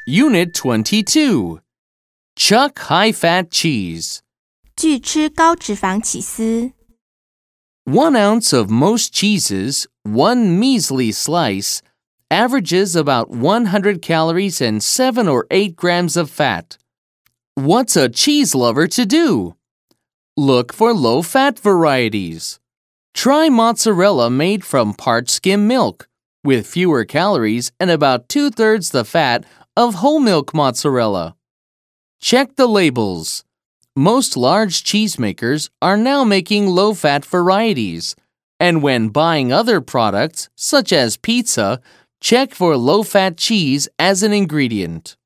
Unit 22. Chuck high-fat cheese. 拒吃高脂肪起司。 1 ounce of most cheeses, one measly slice, averages about 100 calories and 7 or 8 grams of fat. What's a cheese lover to do? Look for low-fat varieties. Try mozzarella made from parched skim milk, with fewer calories and about 2/3 the fat of whole milk mozzarella. Check the labels. Most large cheesemakers are now making low-fat varieties, and when buying other products, such as pizza, check for low-fat cheese as an ingredient.